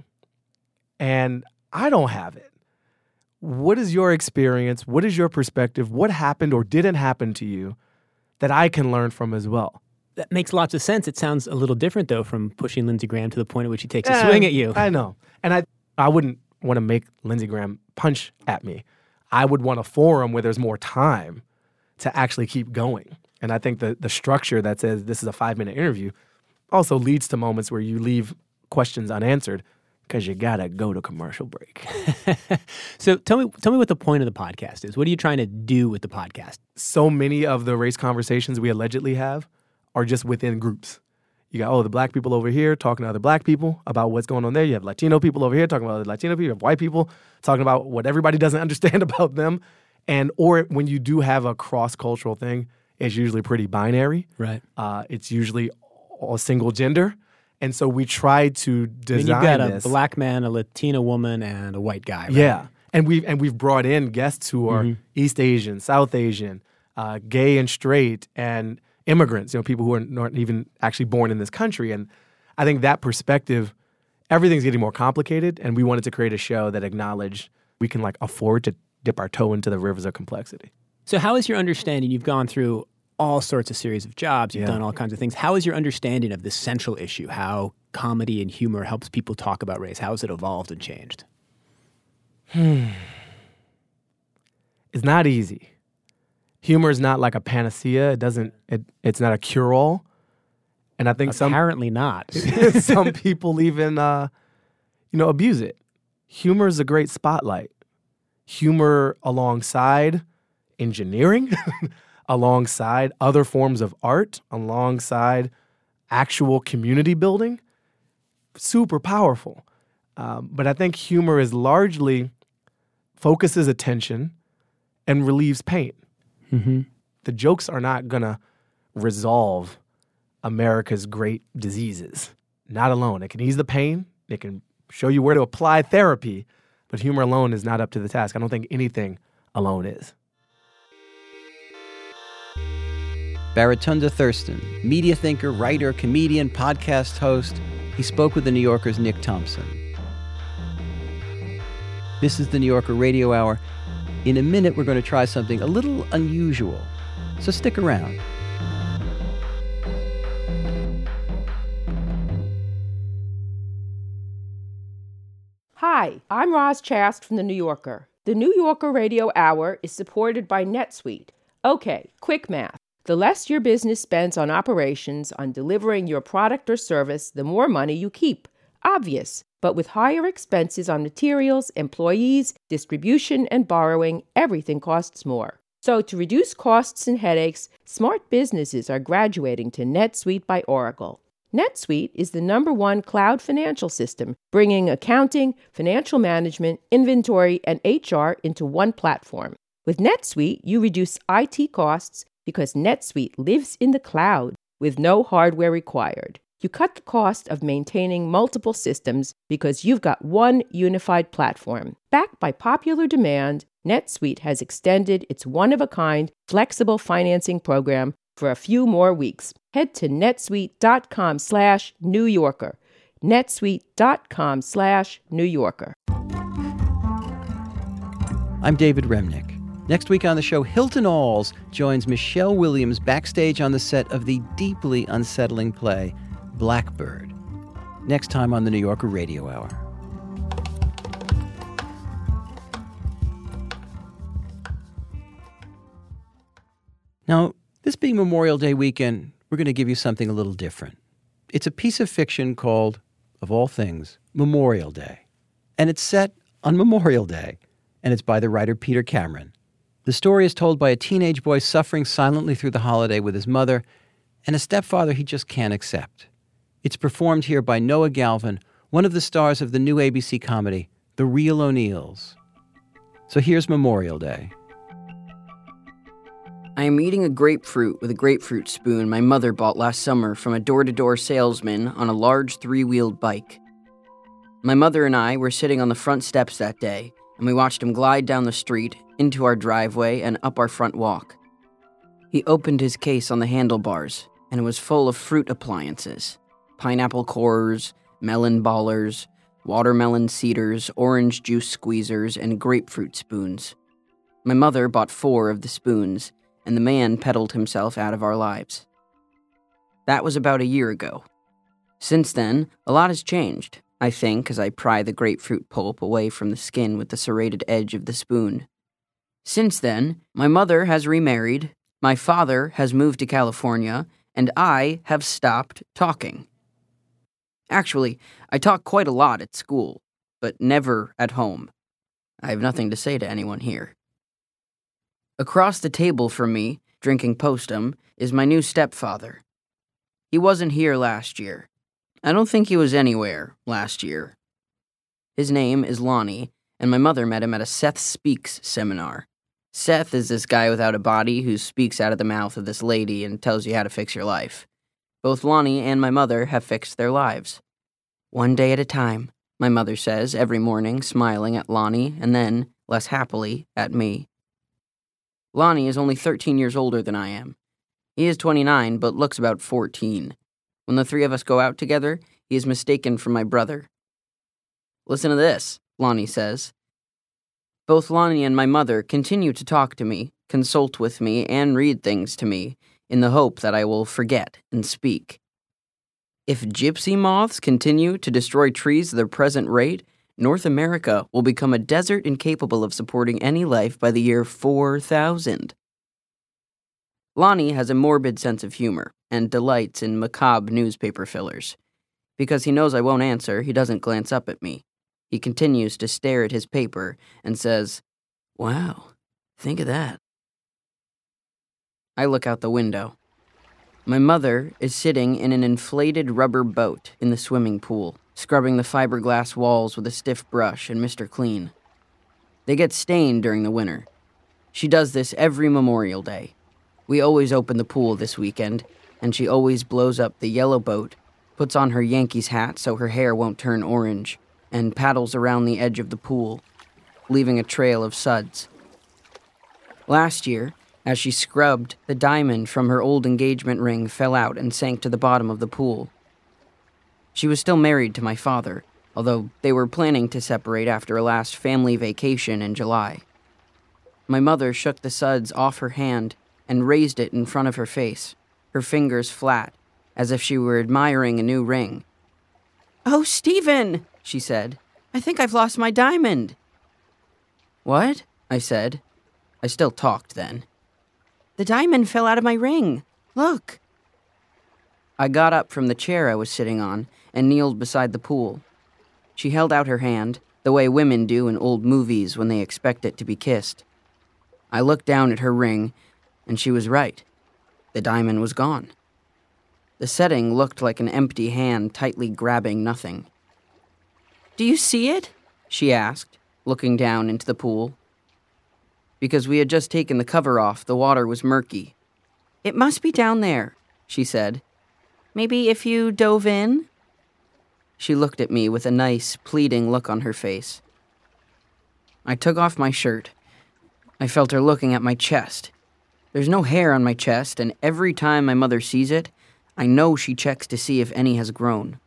and I don't have it. What is your experience? What is your perspective? What happened or didn't happen to you that I can learn from as well? That makes lots of sense. It sounds a little different, though, from pushing Lindsey Graham to the point at which he takes a swing at you. I know. And I wouldn't want to make Lindsey Graham punch at me. I would want a forum where there's more time to actually keep going. And I think the structure that says this is a 5-minute interview also leads to moments where you leave questions unanswered because you got to go to commercial break. So tell me what the point of the podcast is. What are you trying to do with the podcast? So many of the race conversations we allegedly have are just within groups. You got, the black people over here talking to other black people about what's going on there. You have Latino people over here talking about other Latino people. You have white people talking about what everybody doesn't understand about them. Or when you do have a cross-cultural thing, it's usually pretty binary. Right. It's usually a single gender. And so we try to design you've got this. A black man, a Latina woman, and a white guy. Right? Yeah. And we've brought in guests who are East Asian, South Asian, gay and straight, and immigrants, people who are not even actually born in this country. And I think that perspective, everything's getting more complicated, and we wanted to create a show that acknowledged we can afford to dip our toe into the rivers of complexity. So how is your understanding? You've gone through all sorts of series of jobs. You've done all kinds of things. How is your understanding of this central issue, how comedy and humor helps people talk about race? How has it evolved and changed? It's not easy. Humor is not like a panacea. It's not a cure-all. And I think apparently not. Some people even abuse it. Humor is a great spotlight. Humor alongside engineering, alongside other forms of art, alongside actual community building, super powerful. But I think humor is largely focuses attention and relieves pain. The jokes are not going to resolve America's great diseases. Not alone. It can ease the pain. It can show you where to apply therapy, but humor alone is not up to the task. I don't think anything alone is. Baratunda Thurston, media thinker, writer, comedian, podcast host. He spoke with The New Yorker's Nick Thompson. This is The New Yorker Radio Hour. In a minute, we're going to try something a little unusual, so stick around. Hi, I'm Roz Chast from The New Yorker. The New Yorker Radio Hour is supported by NetSuite. Okay, quick math. The less your business spends on operations, on delivering your product or service, the more money you keep. Obvious. But with higher expenses on materials, employees, distribution, and borrowing, everything costs more. So to reduce costs and headaches, smart businesses are graduating to NetSuite by Oracle. NetSuite is the #1 cloud financial system, bringing accounting, financial management, inventory, and HR into one platform. With NetSuite, you reduce IT costs because NetSuite lives in the cloud with no hardware required. You cut the cost of maintaining multiple systems because you've got one unified platform. Backed by popular demand, NetSuite has extended its one-of-a-kind flexible financing program for a few more weeks. Head to netsuite.com/New Yorker. netsuite.com/New Yorker. I'm David Remnick. Next week on the show, Hilton Als joins Michelle Williams backstage on the set of the deeply unsettling play Blackbird. Next time on the New Yorker Radio Hour. Now, this being Memorial Day weekend, we're going to give you something a little different. It's a piece of fiction called, of all things, Memorial Day. And it's set on Memorial Day. And it's by the writer Peter Cameron. The story is told by a teenage boy suffering silently through the holiday with his mother and a stepfather he just can't accept. It's performed here by Noah Galvin, one of the stars of the new ABC comedy, The Real O'Neills. So here's Memorial Day. I am eating a grapefruit with a grapefruit spoon my mother bought last summer from a door-to-door salesman on a large 3-wheeled bike. My mother and I were sitting on the front steps that day, and we watched him glide down the street, into our driveway, and up our front walk. He opened his case on the handlebars, and it was full of fruit appliances. Pineapple cores, melon ballers, watermelon cedars, orange juice squeezers, and grapefruit spoons. My mother bought 4 of the spoons, and the man pedaled himself out of our lives. That was about a year ago. Since then, a lot has changed, I think, as I pry the grapefruit pulp away from the skin with the serrated edge of the spoon. Since then, my mother has remarried, my father has moved to California, and I have stopped talking. Actually, I talk quite a lot at school, but never at home. I have nothing to say to anyone here. Across the table from me, drinking Postum, is my new stepfather. He wasn't here last year. I don't think he was anywhere last year. His name is Lonnie, and my mother met him at a Seth Speaks seminar. Seth is this guy without a body who speaks out of the mouth of this lady and tells you how to fix your life. Both Lonnie and my mother have fixed their lives. One day at a time, my mother says every morning, smiling at Lonnie and then, less happily, at me. Lonnie is only 13 years older than I am. He is 29, but looks about 14. When the 3 of us go out together, he is mistaken for my brother. Listen to this, Lonnie says. Both Lonnie and my mother continue to talk to me, consult with me, and read things to me, in the hope that I will forget and speak. If gypsy moths continue to destroy trees at their present rate, North America will become a desert incapable of supporting any life by the year 4000. Lonnie has a morbid sense of humor and delights in macabre newspaper fillers. Because he knows I won't answer, he doesn't glance up at me. He continues to stare at his paper and says, "Wow, think of that." I look out the window. My mother is sitting in an inflated rubber boat in the swimming pool, scrubbing the fiberglass walls with a stiff brush and Mr. Clean. They get stained during the winter. She does this every Memorial Day. We always open the pool this weekend, and she always blows up the yellow boat, puts on her Yankees hat so her hair won't turn orange, and paddles around the edge of the pool, leaving a trail of suds. Last year, as she scrubbed, the diamond from her old engagement ring fell out and sank to the bottom of the pool. She was still married to my father, although they were planning to separate after a last family vacation in July. My mother shook the suds off her hand and raised it in front of her face, her fingers flat, as if she were admiring a new ring. "Oh, Stephen," she said, "I think I've lost my diamond." "What?" I said. I still talked then. "The diamond fell out of my ring. Look." I got up from the chair I was sitting on and kneeled beside the pool. She held out her hand, the way women do in old movies when they expect it to be kissed. I looked down at her ring, and she was right. The diamond was gone. The setting looked like an empty hand tightly grabbing nothing. "Do you see it?" she asked, looking down into the pool. Because we had just taken the cover off, the water was murky. "It must be down there," she said. "Maybe if you dove in?" She looked at me with a nice, pleading look on her face. I took off my shirt. I felt her looking at my chest. There's no hair on my chest, and every time my mother sees it, I know she checks to see if any has grown.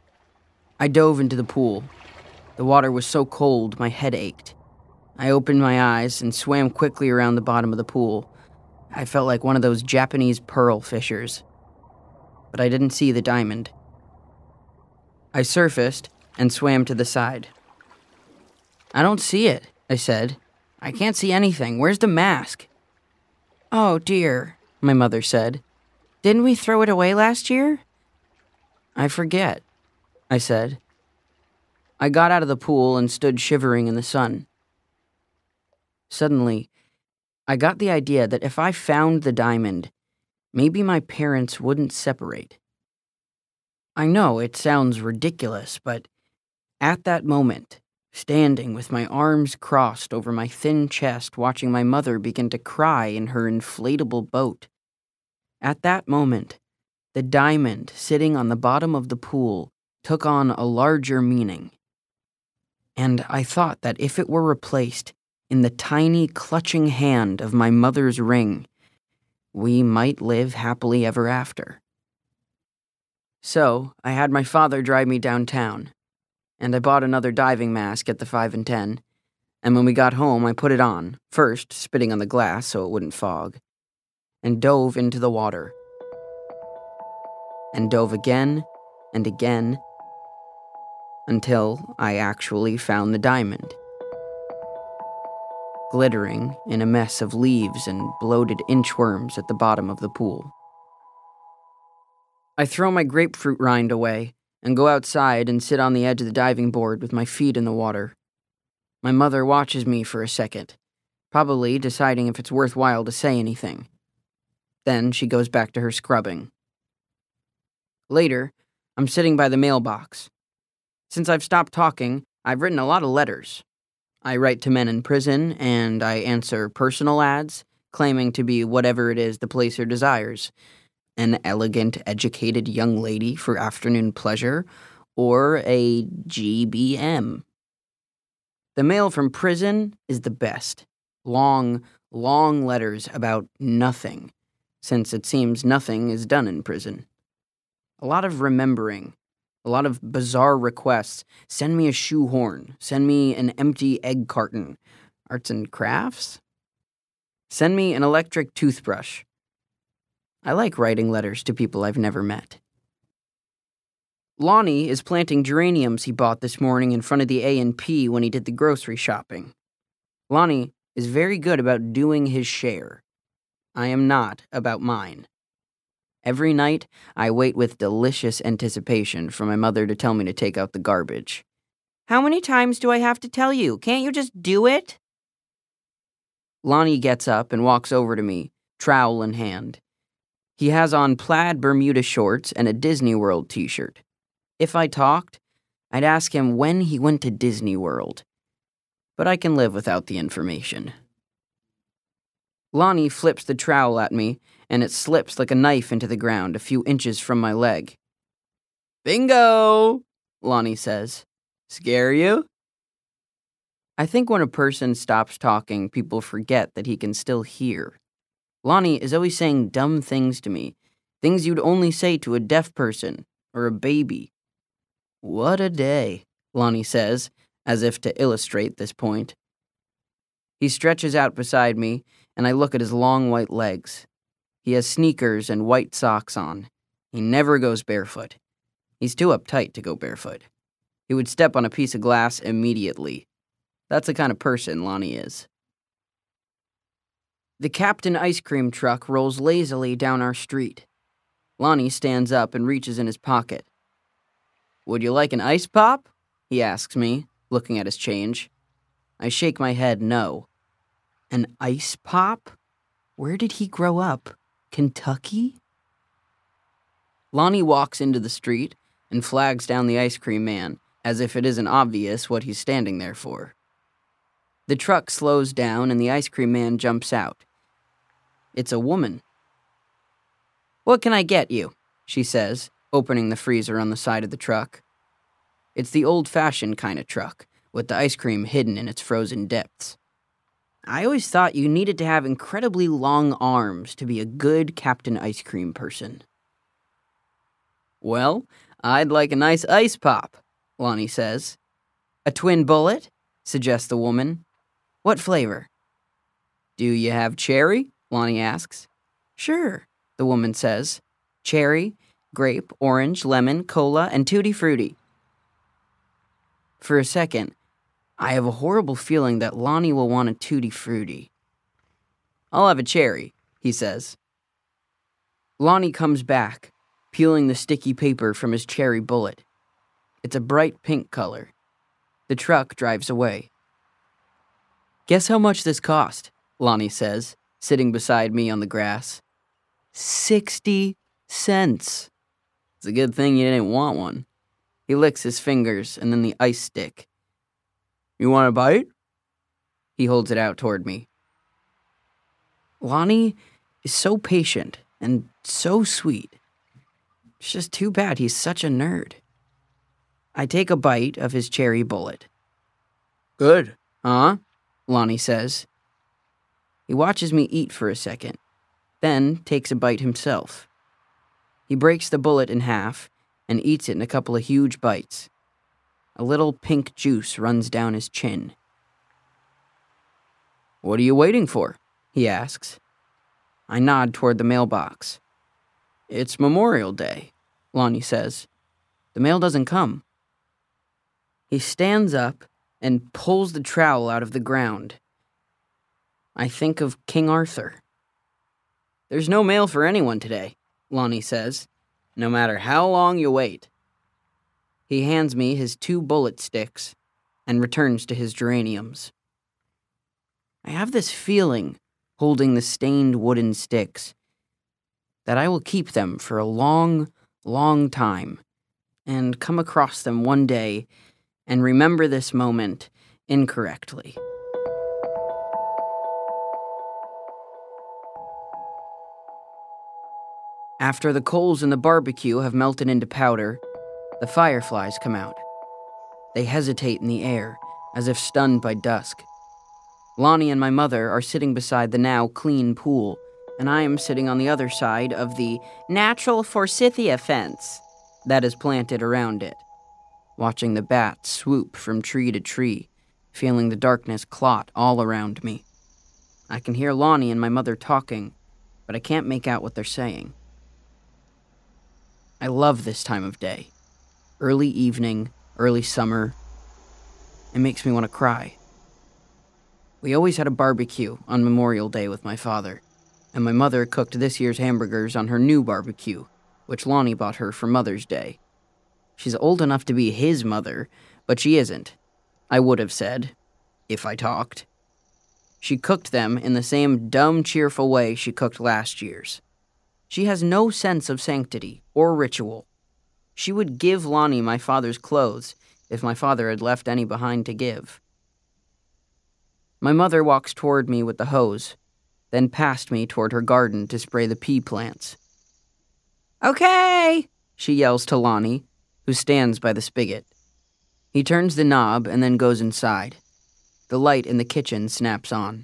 I dove into the pool. The water was so cold, my head ached. I opened my eyes and swam quickly around the bottom of the pool. I felt like one of those Japanese pearl fishers. But I didn't see the diamond. I surfaced and swam to the side. "I don't see it," I said. "I can't see anything. Where's the mask?" "Oh, dear," my mother said. "Didn't we throw it away last year?" "I forget," I said. I got out of the pool and stood shivering in the sun. Suddenly, I got the idea that if I found the diamond, maybe my parents wouldn't separate. I know it sounds ridiculous, but at that moment, standing with my arms crossed over my thin chest watching my mother begin to cry in her inflatable boat, at that moment, the diamond sitting on the bottom of the pool took on a larger meaning. And I thought that if it were replaced in the tiny clutching hand of my mother's ring, we might live happily ever after. So, I had my father drive me downtown, and I bought another diving mask at the 5 and 10, and when we got home I put it on, first spitting on the glass so it wouldn't fog, and dove into the water. And dove again and again until I actually found the diamond, glittering in a mess of leaves and bloated inchworms at the bottom of the pool. I throw my grapefruit rind away and go outside and sit on the edge of the diving board with my feet in the water. My mother watches me for a second, probably deciding if it's worthwhile to say anything. Then she goes back to her scrubbing. Later, I'm sitting by the mailbox. Since I've stopped talking, I've written a lot of letters. I write to men in prison, and I answer personal ads, claiming to be whatever it is the placer desires. An elegant, educated young lady for afternoon pleasure, or a GBM. The mail from prison is the best. Long, long letters about nothing, since it seems nothing is done in prison. A lot of remembering. A lot of bizarre requests. Send me a shoehorn. Send me an empty egg carton. Arts and crafts? Send me an electric toothbrush. I like writing letters to people I've never met. Lonnie is planting geraniums he bought this morning in front of the A&P when he did the grocery shopping. Lonnie is very good about doing his share. I am not about mine. Every night, I wait with delicious anticipation for my mother to tell me to take out the garbage. "How many times do I have to tell you? Can't you just do it?" Lonnie gets up and walks over to me, trowel in hand. He has on plaid Bermuda shorts and a Disney World t-shirt. If I talked, I'd ask him when he went to Disney World. But I can live without the information. Lonnie flips the trowel at me, and it slips like a knife into the ground a few inches from my leg. "Bingo!" Lonnie says. Scare you? I think when a person stops talking, people forget that he can still hear. Lonnie is always saying dumb things to me, things you'd only say to a deaf person or a baby. What a day, Lonnie says, as if to illustrate this point. He stretches out beside me, and I look at his long white legs. He has sneakers and white socks on. He never goes barefoot. He's too uptight to go barefoot. He would step on a piece of glass immediately. That's the kind of person Lonnie is. The Captain ice cream truck rolls lazily down our street. Lonnie stands up and reaches in his pocket. Would you like an ice pop? He asks me, looking at his change. I shake my head no. An ice pop? Where did he grow up? Kentucky? Lonnie walks into the street and flags down the ice cream man, as if it isn't obvious what he's standing there for. The truck slows down and the ice cream man jumps out. It's a woman. What can I get you? She says, opening the freezer on the side of the truck. It's the old-fashioned kind of truck, with the ice cream hidden in its frozen depths. I always thought you needed to have incredibly long arms to be a good Captain Ice Cream person. Well, I'd like a nice ice pop, Lonnie says. A twin bullet? Suggests the woman. What flavor? Do you have cherry? Lonnie asks. Sure, the woman says. Cherry, grape, orange, lemon, cola, and tutti frutti. For a second, I have a horrible feeling that Lonnie will want a tutti frutti. I'll have a cherry, he says. Lonnie comes back, peeling the sticky paper from his cherry bullet. It's a bright pink color. The truck drives away. Guess how much this cost? Lonnie says, sitting beside me on the grass. 60 cents. It's a good thing you didn't want one. He licks his fingers and then the ice stick. You want a bite? He holds it out toward me. Lonnie is so patient and so sweet. It's just too bad he's such a nerd. I take a bite of his cherry bullet. Good, huh? Lonnie says. He watches me eat for a second, then takes a bite himself. He breaks the bullet in half and eats it in a couple of huge bites. A little pink juice runs down his chin. What are you waiting for? He asks. I nod toward the mailbox. It's Memorial Day, Lonnie says. The mail doesn't come. He stands up and pulls the trowel out of the ground. I think of King Arthur. There's no mail for anyone today, Lonnie says, no matter how long you wait. He hands me his 2 bullet sticks and returns to his geraniums. I have this feeling, holding the stained wooden sticks, that I will keep them for a long, long time and come across them one day and remember this moment incorrectly. After the coals in the barbecue have melted into powder, the fireflies come out. They hesitate in the air, as if stunned by dusk. Lonnie and my mother are sitting beside the now clean pool, and I am sitting on the other side of the natural forsythia fence that is planted around it, watching the bats swoop from tree to tree, feeling the darkness clot all around me. I can hear Lonnie and my mother talking, but I can't make out what they're saying. I love this time of day. Early evening, early summer. It makes me want to cry. We always had a barbecue on Memorial Day with my father, and my mother cooked this year's hamburgers on her new barbecue, which Lonnie bought her for Mother's Day. She's old enough to be his mother, but she isn't, I would have said, if I talked. She cooked them in the same dumb, cheerful way she cooked last year's. She has no sense of sanctity or ritual. She would give Lonnie my father's clothes if my father had left any behind to give. My mother walks toward me with the hose, then past me toward her garden to spray the pea plants. Okay, she yells to Lonnie, who stands by the spigot. He turns the knob and then goes inside. The light in the kitchen snaps on.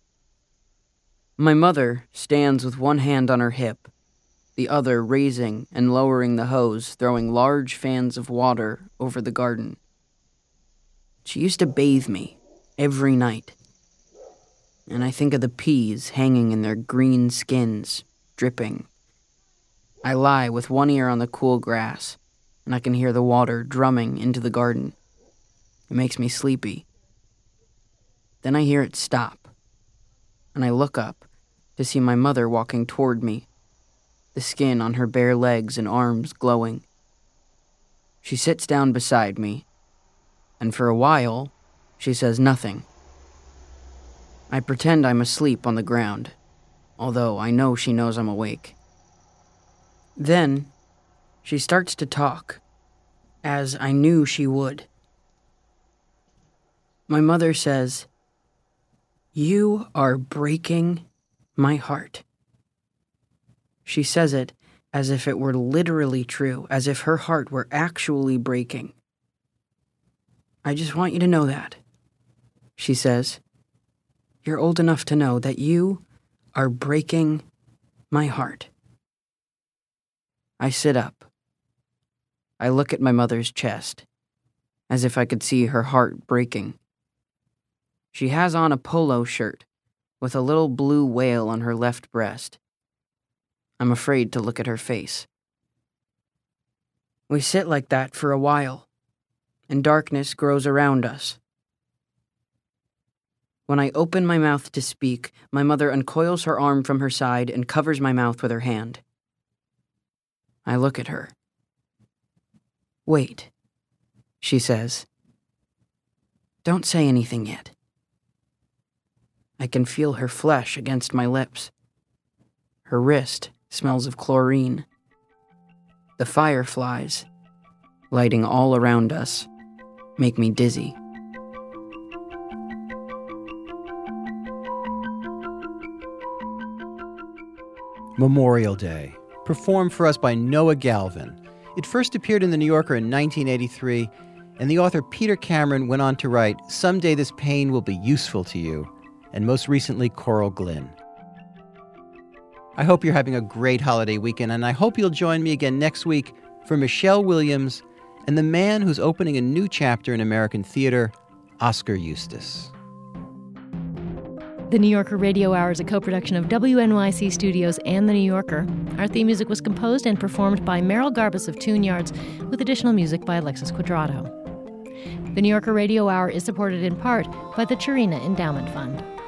My mother stands with one hand on her hip, the other raising and lowering the hose, throwing large fans of water over the garden. She used to bathe me every night, and I think of the peas hanging in their green skins, dripping. I lie with one ear on the cool grass, and I can hear the water drumming into the garden. It makes me sleepy. Then I hear it stop, and I look up to see my mother walking toward me, the skin on her bare legs and arms glowing. She sits down beside me, and for a while, she says nothing. I pretend I'm asleep on the ground, although I know she knows I'm awake. Then, she starts to talk, as I knew she would. My mother says, "You are breaking my heart." She says it as if it were literally true, as if her heart were actually breaking. "I just want you to know that," she says. "You're old enough to know that you are breaking my heart." I sit up. I look at my mother's chest, as if I could see her heart breaking. She has on a polo shirt with a little blue whale on her left breast. I'm afraid to look at her face. We sit like that for a while, and darkness grows around us. When I open my mouth to speak, my mother uncoils her arm from her side and covers my mouth with her hand. I look at her. "Wait," she says. "Don't say anything yet." I can feel her flesh against my lips. Her wrist smells of chlorine. The fireflies, lighting all around us, make me dizzy. Memorial Day, performed for us by Noah Galvin. It first appeared in The New Yorker in 1983, and the author Peter Cameron went on to write Someday This Pain Will Be Useful to You, and most recently Coral Glynn. I hope you're having a great holiday weekend, and I hope you'll join me again next week for Michelle Williams and the man who's opening a new chapter in American theater, Oscar Eustis. The New Yorker Radio Hour is a co-production of WNYC Studios and The New Yorker. Our theme music was composed and performed by Merrill Garbus of Tune Yards, with additional music by Alexis Quadrado. The New Yorker Radio Hour is supported in part by the Chirina Endowment Fund.